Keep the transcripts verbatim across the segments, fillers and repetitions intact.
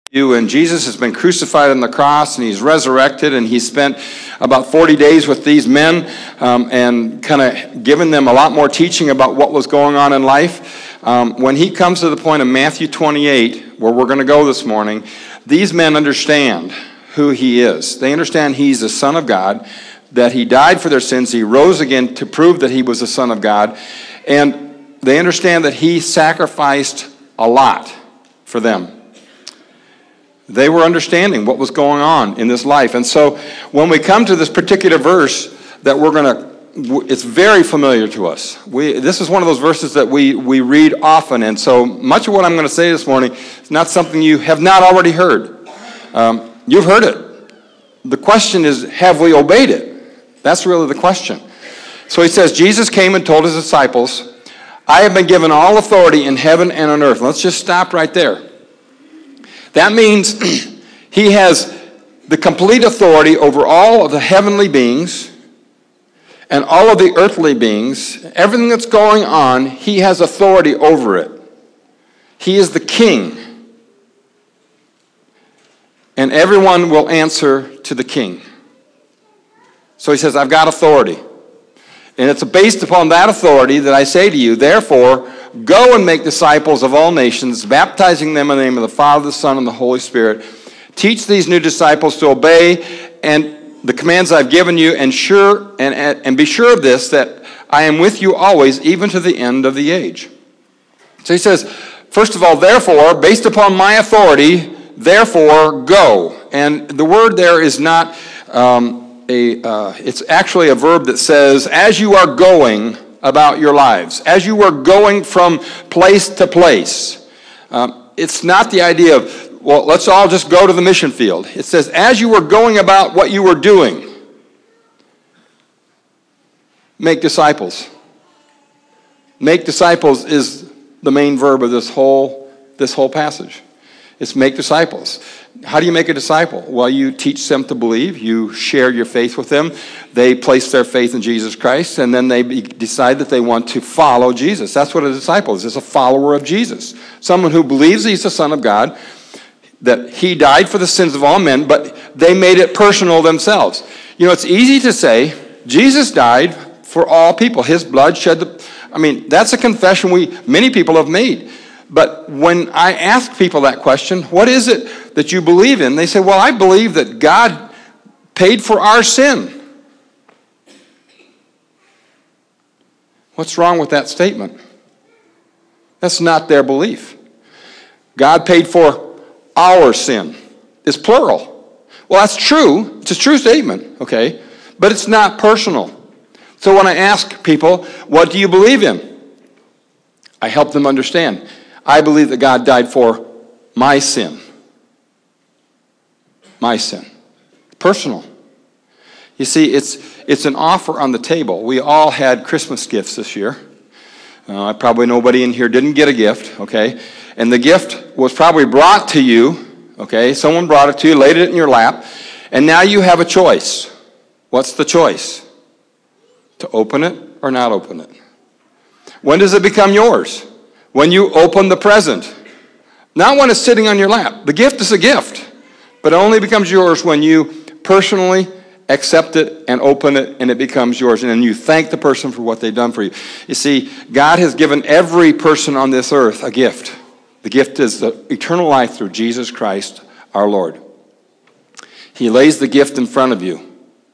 you, and Jesus has been crucified on the cross, and he's resurrected, and he spent about forty days with these men um, and kind of given them a lot more teaching about what was going on in life. Um, when he comes to the point of Matthew twenty-eight, where we're going to go this morning, these men understand who he is. They understand he's the Son of God, that he died for their sins, he rose again to prove that he was the Son of God, and they understand that he sacrificed a lot for them. They were understanding what was going on in this life. And so when we come to this particular verse that we're going to, it's very familiar to us. We, this is one of those verses that we, we read often. And so much of what I'm going to say this morning is not something you have not already heard. Um, you've heard it. The question is, have we obeyed it? That's really the question. So he says, Jesus came and told his disciples, I have been given all authority in heaven and on earth. Let's just stop right there. That means he has the complete authority over all of the heavenly beings and all of the earthly beings. Everything that's going on, he has authority over it. He is the king. And everyone will answer to the king. So he says, I've got authority. And it's based upon that authority that I say to you, therefore, go and make disciples of all nations, baptizing them in the name of the Father, the Son, and the Holy Spirit. Teach these new disciples to obey and the commands I've given you, and sure and, and be sure of this, that I am with you always, even to the end of the age. So he says, first of all, therefore, based upon my authority, therefore, go. And the word there is not... Um, A, uh, it's actually a verb that says, as you are going about your lives, as you are going from place to place. Um, it's not the idea of, well, let's all just go to the mission field. It says, as you were going about what you were doing, make disciples. Make disciples is the main verb of this whole, this whole passage. It's make disciples. How do you make a disciple? Well, you teach them to believe. You share your faith with them. They place their faith in Jesus Christ, and then they be, decide that they want to follow Jesus. That's what a disciple is. It's a follower of Jesus. Someone who believes he's the Son of God, that he died for the sins of all men, but they made it personal themselves. You know, it's easy to say, Jesus died for all people. His blood shed the... I mean, that's a confession we many people have made. But when I ask people that question, what is it that you believe in? They say, well, I believe that God paid for our sin. What's wrong with that statement? That's not their belief. God paid for our sin. It's plural. Well, that's true. It's a true statement, okay? But it's not personal. So when I ask people, what do you believe in? I help them understand. I believe that God died for my sin. My sin. Personal. You see, it's it's an offer on the table. We all had Christmas gifts this year. Uh, probably nobody in here didn't get a gift, okay? And the gift was probably brought to you, okay? Someone brought it to you, laid it in your lap, and now you have a choice. What's the choice? To open it or not open it. When does it become yours? When you open the present. Not when it's sitting on your lap. The gift is a gift, but it only becomes yours when you personally accept it and open it, and it becomes yours, and then you thank the person for what they've done for you. You see, God has given every person on this earth a gift. The gift is the eternal life through Jesus Christ, our Lord. He lays the gift in front of you,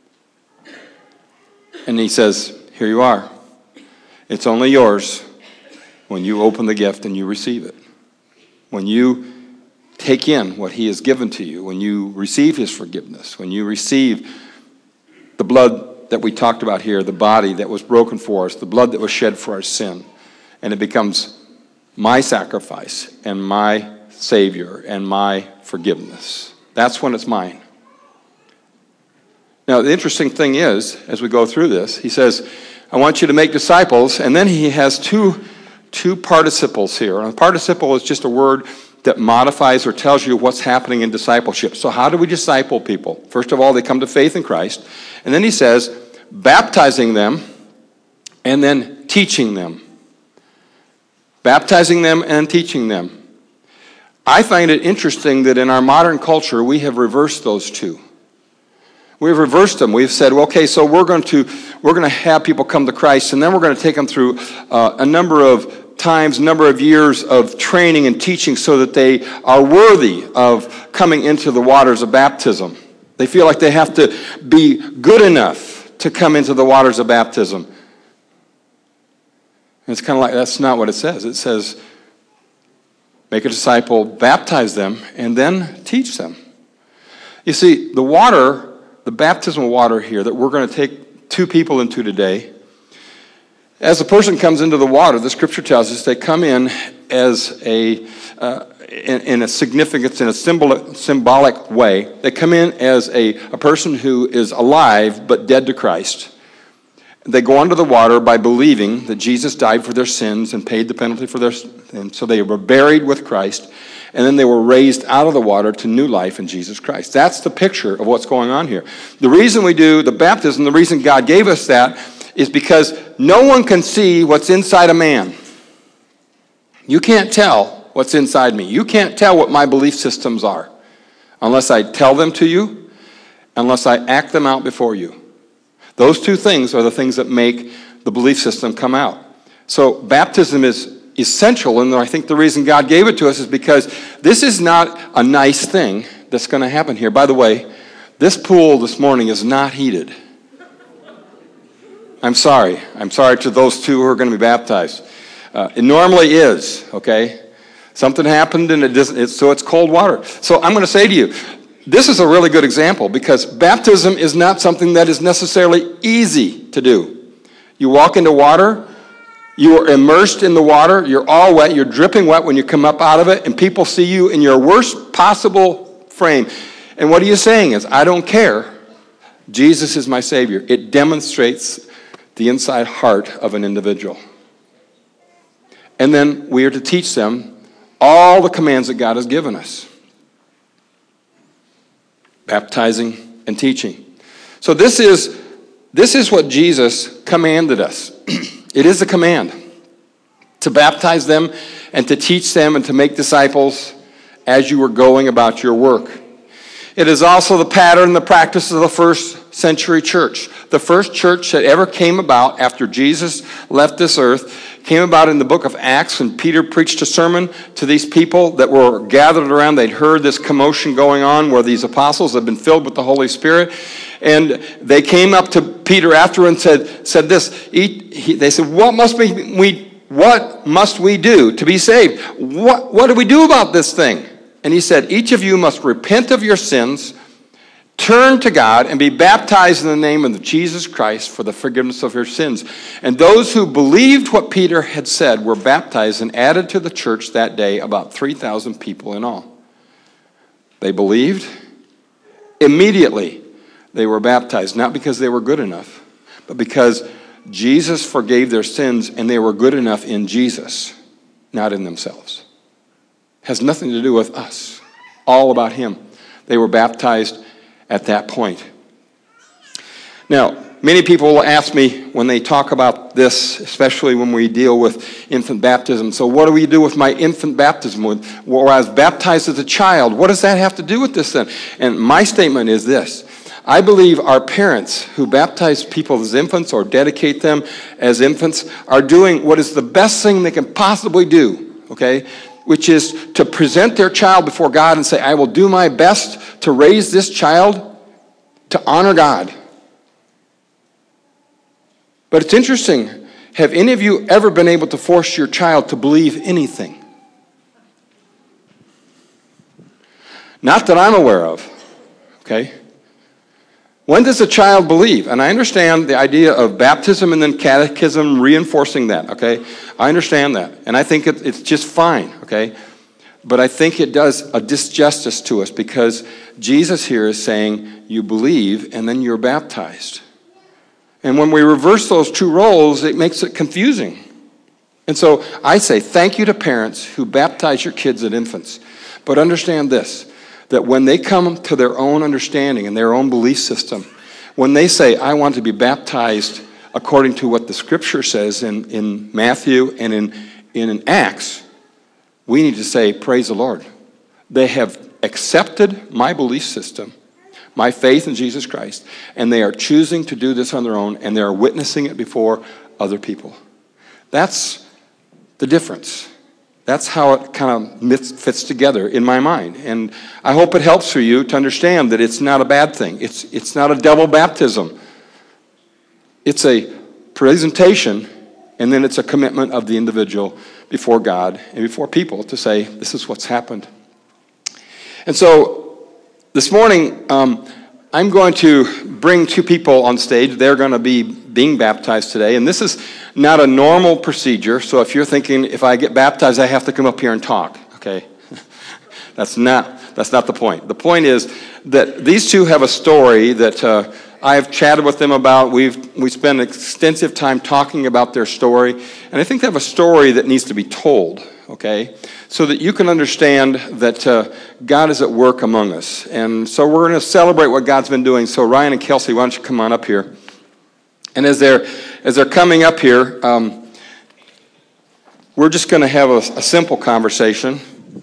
and he says, here you are. It's only yours when you open the gift and you receive it. When you take in what he has given to you, when you receive his forgiveness, when you receive the blood that we talked about here, the body that was broken for us, the blood that was shed for our sin, and it becomes my sacrifice and my Savior and my forgiveness. That's when it's mine. Now, the interesting thing is, as we go through this, he says, I want you to make disciples, and then he has two, two participles here. And a participle is just a word that modifies or tells you what's happening in discipleship. So how do we disciple people? First of all, they come to faith in Christ. And then he says, baptizing them and then teaching them. Baptizing them and teaching them. I find it interesting that in our modern culture, we have reversed those two. We've reversed them. We've said, well, okay, so we're going to we're going to have people come to Christ, and then we're going to take them through uh, a number of times, number of years of training and teaching so that they are worthy of coming into the waters of baptism. They feel like they have to be good enough to come into the waters of baptism. And it's kind of like, that's not what it says. It says, make a disciple, baptize them, and then teach them. You see, the water, the baptismal water here that we're going to take two people into today, as a person comes into the water, the scripture tells us they come in as a, uh, in, in a significance, in a symbol, symbolic way. They come in as a, a person who is alive but dead to Christ. They go under the water by believing that Jesus died for their sins and paid the penalty for their sins. So they were buried with Christ, and then they were raised out of the water to new life in Jesus Christ. That's the picture of what's going on here. The reason we do the baptism, the reason God gave us that, is because no one can see what's inside a man. You can't tell what's inside me. You can't tell what my belief systems are unless I tell them to you, unless I act them out before you. Those two things are the things that make the belief system come out. So baptism is essential, and I think the reason God gave it to us is because this is not a nice thing that's going to happen here. By the way, this pool this morning is not heated. I'm sorry. I'm sorry to those two who are going to be baptized. Uh, it normally is, okay? Something happened, and it doesn't, it's, so it's cold water. So I'm going to say to you, this is a really good example because baptism is not something that is necessarily easy to do. You walk into water, you are immersed in the water, you're all wet, you're dripping wet when you come up out of it, and people see you in your worst possible frame. And what are you saying is, I don't care. Jesus is my Savior. It demonstrates the inside heart of an individual. And then we are to teach them all the commands that God has given us. Baptizing and teaching. So this is, this is what Jesus commanded us. It is a command to baptize them and to teach them and to make disciples as you were going about your work. It is also the pattern and the practice of the first century church. The first church that ever came about after Jesus left this earth came about in the book of Acts, and Peter preached a sermon to these people that were gathered around. They'd heard this commotion going on where these apostles had been filled with the Holy Spirit. And they came up to Peter after and said, said this. They said, what must we, we, what must we do to be saved? What, what do we do about this thing? And he said, each of you must repent of your sins, turn to God, and be baptized in the name of Jesus Christ for the forgiveness of your sins. And those who believed what Peter had said were baptized and added to the church that day about three thousand people in all. They believed. Immediately, they were baptized, not because they were good enough, but because Jesus forgave their sins and they were good enough in Jesus, not in themselves. Has nothing to do with us. All about him. They were baptized at that point. Now, many people will ask me when they talk about this, especially when we deal with infant baptism, so what do we do with my infant baptism? Where I was baptized as a child, what does that have to do with this then? And my statement is this. I believe our parents who baptize people as infants or dedicate them as infants are doing what is the best thing they can possibly do, okay? Which is to present their child before God and say, I will do my best to raise this child to honor God. But it's interesting. Have any of you ever been able to force your child to believe anything? Not that I'm aware of, okay? When does a child believe? And I understand the idea of baptism and then catechism reinforcing that, okay? I understand that. And I think it, it's just fine, okay? But I think it does a disjustice to us because Jesus here is saying you believe and then you're baptized. And when we reverse those two roles, it makes it confusing. And so I say thank you to parents who baptize your kids as infants. But understand this, that when they come to their own understanding and their own belief system, when they say, I want to be baptized according to what the Scripture says in, in Matthew and in, in Acts, we need to say, praise the Lord. They have accepted my belief system, my faith in Jesus Christ, and they are choosing to do this on their own, and they are witnessing it before other people. That's the difference. That's how it kind of fits together in my mind. And I hope it helps for you to understand that it's not a bad thing. It's, it's not a double baptism. It's a presentation, and then it's a commitment of the individual before God and before people to say, this is what's happened. And so this morning, um, I'm going to bring two people on stage. They're going to be being baptized today. And this is not a normal procedure. So if you're thinking, if I get baptized, I have to come up here and talk. Okay? that's not that's not the point. The point is that these two have a story that uh, I've chatted with them about. We've we spent extensive time talking about their story. And I think they have a story that needs to be told. Okay? So that you can understand that uh, God is at work among us. And so we're going to celebrate what God's been doing. So Ryan and Kelsey, why don't you come on up here? And as they're, as they're coming up here, um, we're just going to have a, a simple conversation.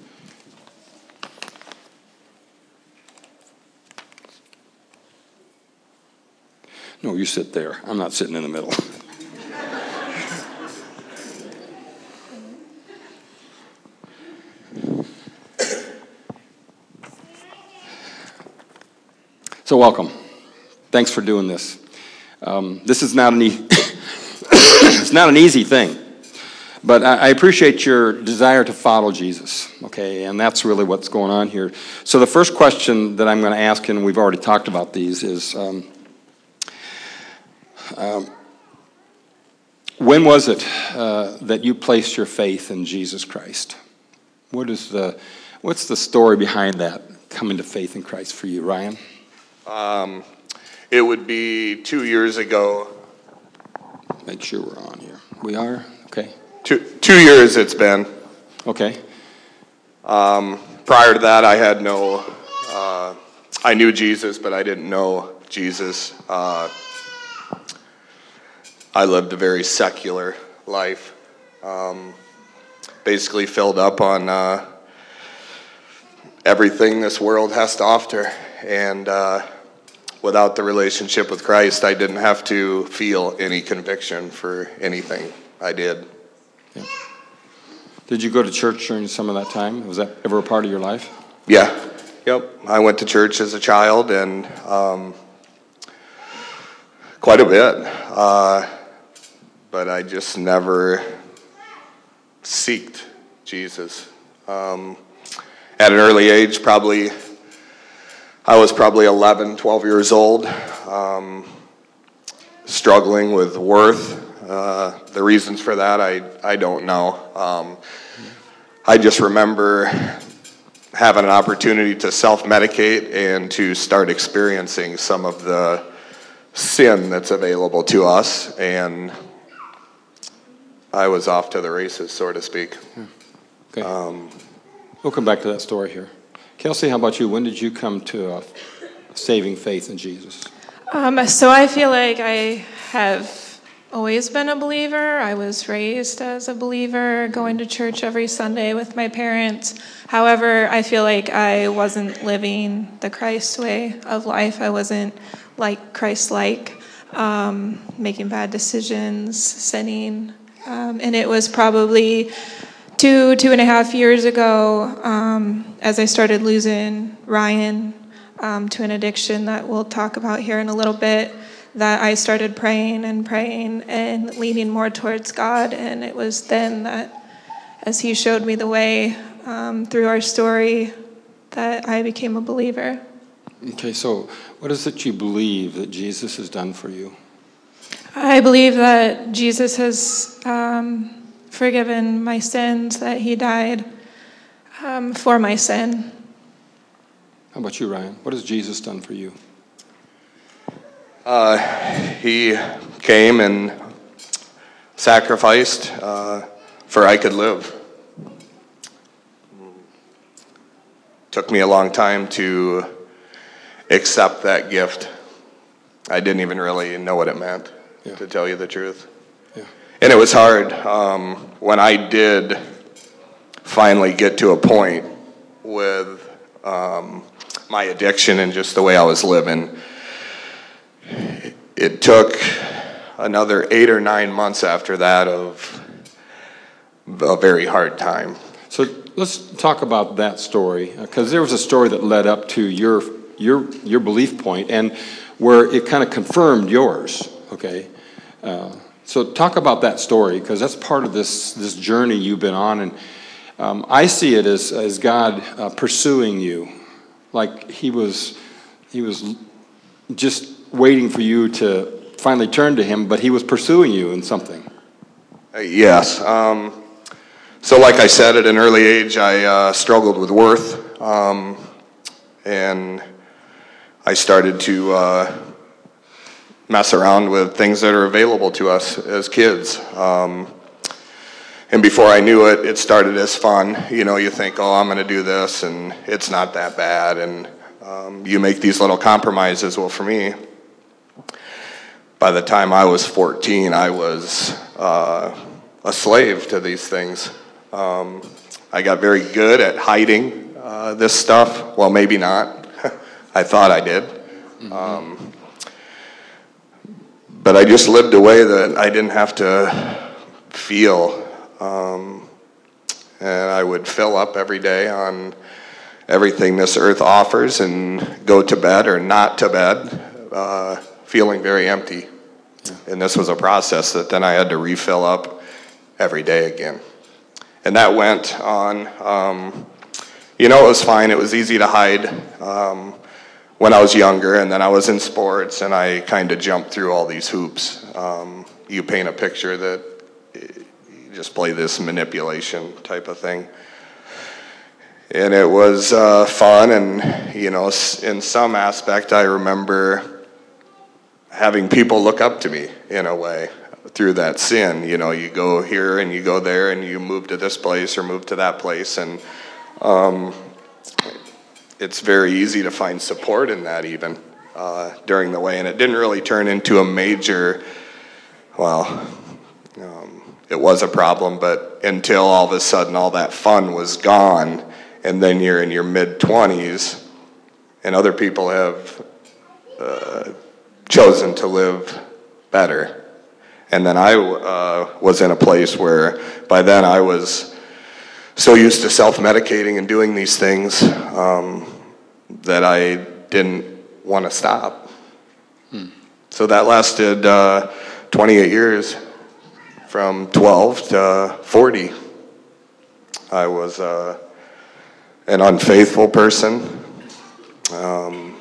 No, you sit there. I'm not sitting in the middle. So welcome. Thanks for doing this. Um, this is not an e- it's not an easy thing, but I, I appreciate your desire to follow Jesus. Okay, and that's really what's going on here. So the first question that I'm going to ask, and we've already talked about these, is um, um, when was it uh, that you placed your faith in Jesus Christ? What is the what's the story behind that coming to faith in Christ for you, Ryan? Um, it would be two years ago. Make sure we're on here. We are? Okay. Two, two years it's been. Okay. Um, prior to that, I had no, uh, I knew Jesus, but I didn't know Jesus. Uh, I lived a very secular life, um, basically filled up on uh, everything this world has to offer. And uh, without the relationship with Christ, I didn't have to feel any conviction for anything I did. Yeah. Did you go to church during some of that time? Was that ever a part of your life? Yeah. Yep. I went to church as a child, and um, quite a bit. Uh, but I just never seeked Jesus. Um, at an early age, probably... I was probably eleven, twelve years old, um, struggling with worth. Uh, the reasons for that, I, I don't know. Um, I just remember having an opportunity to self-medicate and to start experiencing some of the sin that's available to us, and I was off to the races, so to speak. Okay. Um, we'll come back to that story here. Kelsey, how about you? When did you come to a saving faith in Jesus? Um, so I feel like I have always been a believer. I was raised as a believer, going to church every Sunday with my parents. However, I feel like I wasn't living the Christ way of life. I wasn't like Christ-like, um, making bad decisions, sinning. Um, and it was probably... Two, two and a half years ago, um, as I started losing Ryan um, to an addiction that we'll talk about here in a little bit, that I started praying and praying and leaning more towards God. And it was then that, as he showed me the way um, through our story, that I became a believer. Okay, so what is it you believe that Jesus has done for you? I believe that Jesus has... Um, forgiven my sins, that he died um, for my sin. How about you, Ryan? What has Jesus done for you? Uh, he came and sacrificed uh, for I could live. Took me a long time to accept that gift. I didn't even really know what it meant, yeah. to tell you the truth. Yeah. And it was hard. Um, when I did finally get to a point with um, my addiction and just the way I was living. It took another eight or nine months after that of a very hard time. So let's talk about that story, because there was a story that led up to your your your belief point, and where it kind of confirmed yours. Okay, uh, so talk about that story, because that's part of this this journey you've been on, and um, I see it as as God uh, pursuing you, like He was He was just waiting for you to finally turn to Him, but He was pursuing you in something. Uh, yes. Um, So like I said, at an early age, I uh, struggled with worth, um, and I started to uh, mess around with things that are available to us as kids. Um, and before I knew it, it started as fun. You know, you think, oh, I'm going to do this, and it's not that bad, and um, you make these little compromises. Well, for me, by the time I was fourteen, I was uh, a slave to these things. Um, I got very good at hiding uh, this stuff. Well, maybe not. I thought I did. Mm-hmm. Um, but I just lived a way that I didn't have to feel. Um, and I would fill up every day on everything this earth offers and go to bed or not to bed, uh, feeling very empty. Yeah. And this was a process that then I had to refill up every day again. And that went on, um, you know, it was fine. It was easy to hide um, when I was younger, and then I was in sports, and I kind of jumped through all these hoops. Um, you paint a picture that you just play this manipulation type of thing. And it was uh, fun, and, you know, in some aspect, I remember having people look up to me in a way. Through that sin, you know, you go here and you go there and you move to this place or move to that place, and um, it's very easy to find support in that even uh, during the way, and it didn't really turn into a major, well, um, it was a problem, but until all of a sudden all that fun was gone, and then you're in your mid-twenties, and other people have uh, chosen to live better. And then I uh, was in a place where by then I was so used to self-medicating and doing these things um, that I didn't want to stop. Hmm. So that lasted uh, twenty-eight years, from twelve to forty. I was uh, an unfaithful person. Um,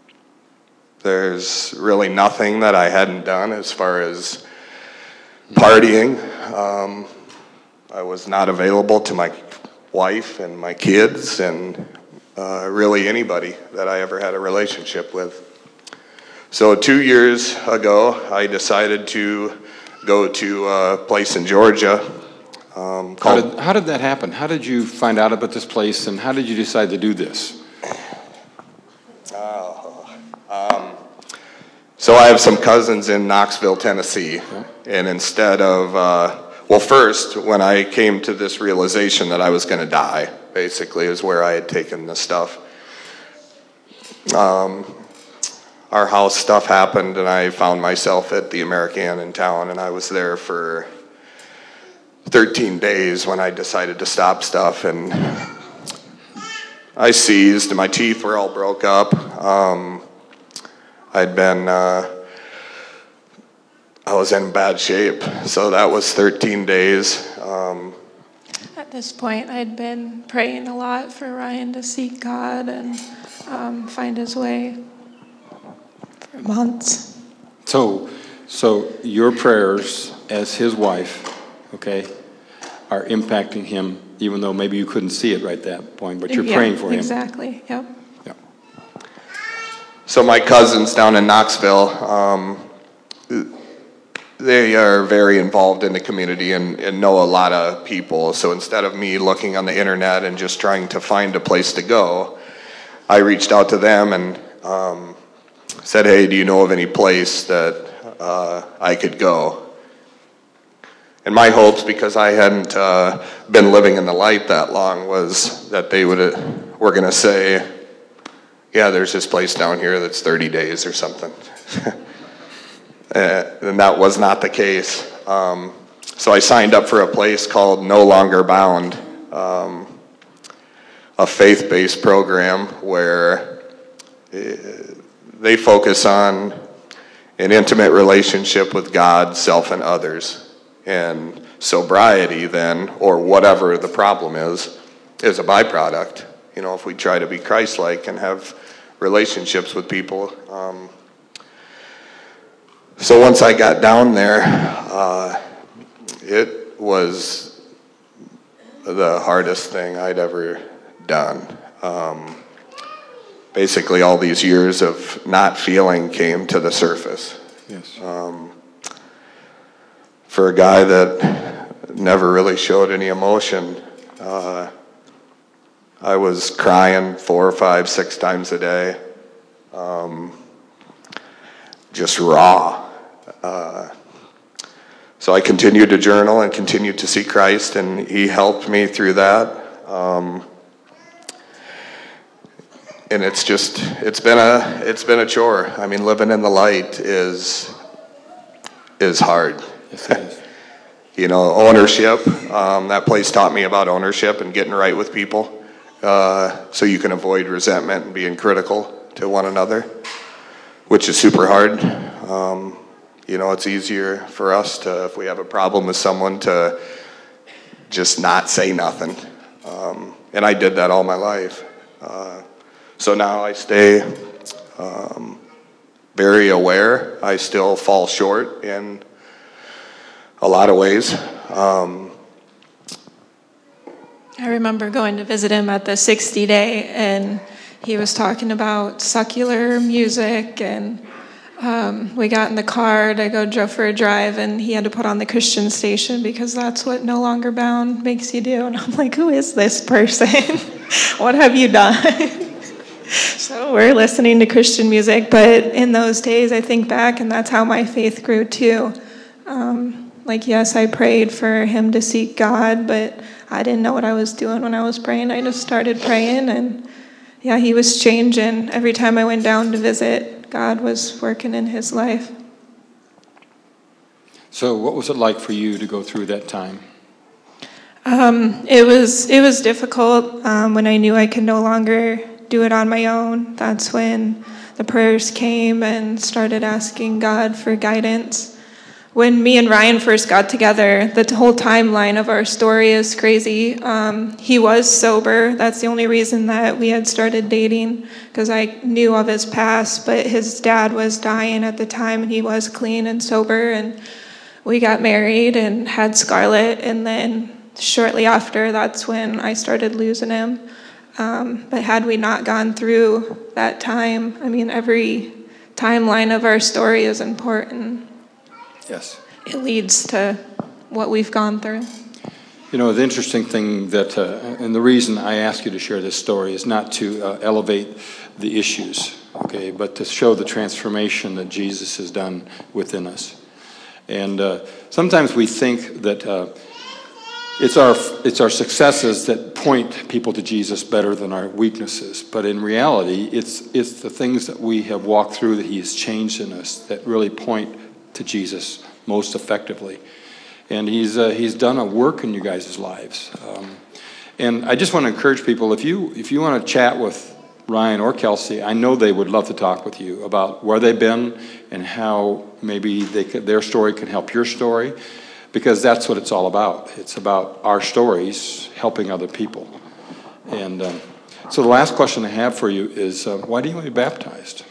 there's really nothing that I hadn't done as far as partying. Um, I was not available to my wife and my kids and uh, really anybody that I ever had a relationship with. So two years ago, I decided to go to a place in Georgia. Um, how, did, how did that happen? How did you find out about this place, and how did you decide to do this? Uh, um, So I have some cousins in Knoxville, Tennessee, and instead of, uh, well, first, when I came to this realization that I was going to die, basically, is where I had taken this stuff. Um, our house stuff happened, and I found myself at the American in town, and I was there for thirteen days when I decided to stop stuff, and I seized, and my teeth were all broke up. Um, I'd been, uh, I was in bad shape, so that was thirteen days. Um, At this point, I'd been praying a lot for Ryan to seek God and um, find his way for months. So, so your prayers as his wife, okay, are impacting him, even though maybe you couldn't see it right at that point, but you're yeah, praying for him. Exactly, yep. Yep. So my cousins down in Knoxville, um, they are very involved in the community and, and know a lot of people. So instead of me looking on the internet and just trying to find a place to go, I reached out to them and um, said, hey, do you know of any place that uh, I could go? And my hopes, because I hadn't uh, been living in the light that long, was that they would we're going to say, yeah, there's this place down here that's thirty days or something. And that was not the case. Um, so I signed up for a place called No Longer Bound, um, a faith-based program where they focus on an intimate relationship with God, self, and others. And sobriety then, or whatever the problem is, is a byproduct. You know, if we try to be Christ-like and have relationships with people. Um, so once I got down there, uh, it was the hardest thing I'd ever done. Um, basically, all these years of not feeling came to the surface. Yes. Um, for a guy that never really showed any emotion, uh, I was crying four, five, six times a day, um, just raw. Uh, so I continued to journal and continued to see Christ, and he helped me through that. Um, and it's just, it's been a, it's been a chore. I mean, living in the light is, is hard. Yes, it is. You know, ownership. Um, that place taught me about ownership and getting right with people. Uh, so you can avoid resentment and being critical to one another, which is super hard. Um, you know, it's easier for us to, if we have a problem with someone, to just not say nothing. Um, and I did that all my life. Uh, so now I stay um, very aware. I still fall short in a lot of ways. Um, I remember going to visit him at the sixty day, and he was talking about secular music, and um, we got in the car to go drove for a drive, and he had to put on the Christian station because that's what No Longer Bound makes you do. And I'm like, who is this person? What have you done? So we're listening to Christian music, but in those days I think back, and that's how my faith grew too. Um, like, yes, I prayed for him to seek God, but I didn't know what I was doing when I was praying. I just started praying, and yeah, he was changing. Every time I went down to visit, God was working in his life. So what was it like for you to go through that time? Um, it was it was difficult um, when I knew I could no longer do it on my own. That's when the prayers came and started asking God for guidance. When me and Ryan first got together, the whole timeline of our story is crazy. Um, he was sober. That's the only reason that we had started dating, because I knew of his past, but his dad was dying at the time, and he was clean and sober, and we got married and had Scarlett, and then shortly after, that's when I started losing him. Um, but had we not gone through that time, I mean, every timeline of our story is important. Yes. It leads to what we've gone through. You know, the interesting thing that, uh, and the reason I ask you to share this story is not to uh, elevate the issues, okay, but to show the transformation that Jesus has done within us. And uh, sometimes we think that uh, it's our it's our successes that point people to Jesus better than our weaknesses, but in reality, it's it's the things that we have walked through that He has changed in us that really point to Jesus most effectively. And he's uh, he's done a work in you guys' lives. Um, and I just want to encourage people, if you if you want to chat with Ryan or Kelsey, I know they would love to talk with you about where they've been and how maybe they could, their story can help your story, because that's what it's all about. It's about our stories helping other people. And um, so the last question I have for you is, uh, why do you want to be baptized?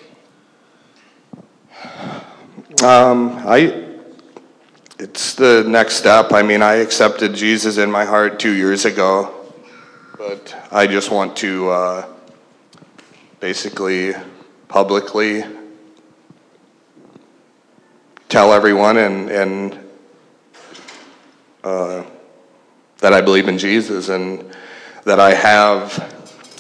Um, I, it's the next step. I mean, I accepted Jesus in my heart two years ago, but I just want to uh, basically publicly tell everyone and, and uh, that I believe in Jesus and that I have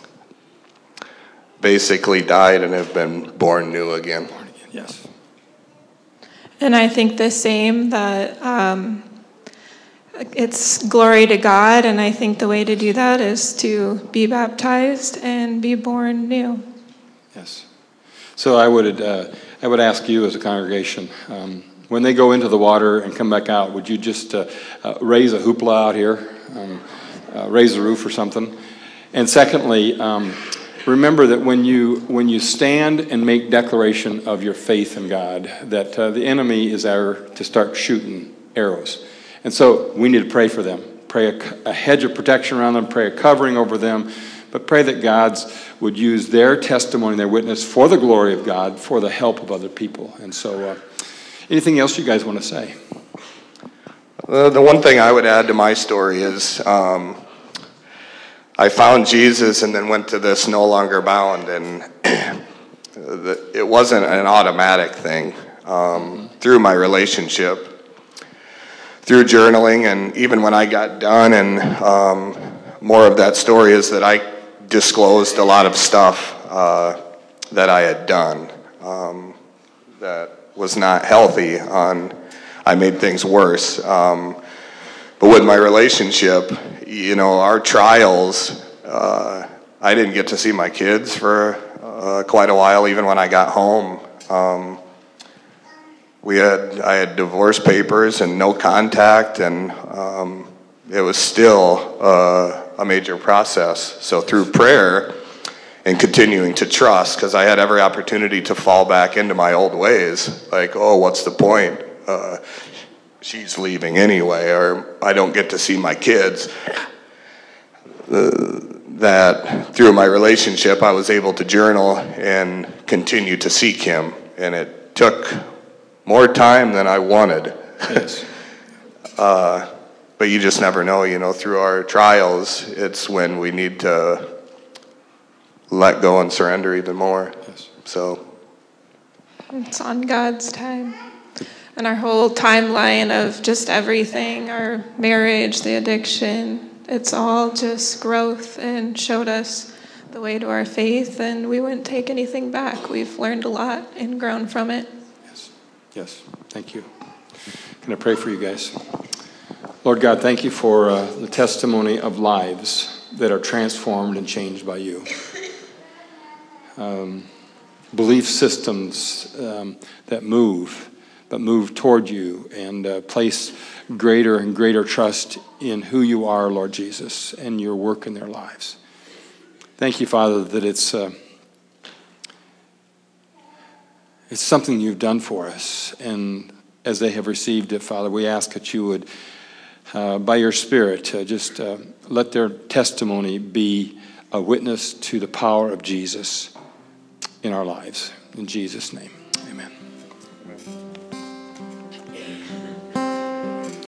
basically died and have been born new again. Born again, yes. And I think the same, that um, it's glory to God, and I think the way to do that is to be baptized and be born new. Yes. So I would uh, I would ask you as a congregation, um, when they go into the water and come back out, would you just uh, uh, raise a hoopla out here, um, uh, raise the roof or something? And secondly, um, remember that when you when you stand and make declaration of your faith in God, that uh, the enemy is there to start shooting arrows. And so we need to pray for them. Pray a, a hedge of protection around them, pray a covering over them, but pray that God's would use their testimony, their witness for the glory of God, for the help of other people. And so uh, anything else you guys want to say? Uh, the one thing I would add to my story is um, I found Jesus and then went to this No Longer Bound, and the, it wasn't an automatic thing. Um, through my relationship, through journaling, and even when I got done, and um, more of that story is that I disclosed a lot of stuff uh, that I had done um, that was not healthy. On, I made things worse. Um, but with my relationship, you know, our trials, uh, I didn't get to see my kids for uh, quite a while, even when I got home. Um, we had, I had divorce papers and no contact, and um, it was still uh, a major process. So through prayer and continuing to trust, because I had every opportunity to fall back into my old ways, like, oh, what's the point? Uh, she's leaving anyway, or I don't get to see my kids. Uh, that through my relationship, I was able to journal and continue to seek him, and it took more time than I wanted. Yes. uh, but you just never know, you know, through our trials, it's when we need to let go and surrender even more. Yes. So It's on God's time. And our whole timeline of just everything, our marriage, the addiction, it's all just growth, and showed us the way to our faith, and we wouldn't take anything back. We've learned a lot and grown from it. Yes. Yes. Thank you. Can I pray for you guys? Lord God, thank you for uh, the testimony of lives that are transformed and changed by you. Um, belief systems um, that move, but move toward you, and uh, place greater and greater trust in who you are, Lord Jesus, and your work in their lives. Thank you, Father, that it's uh, it's something you've done for us, and as they have received it, Father, we ask that you would, uh, by your Spirit, uh, just uh, let their testimony be a witness to the power of Jesus in our lives. In Jesus' name, amen.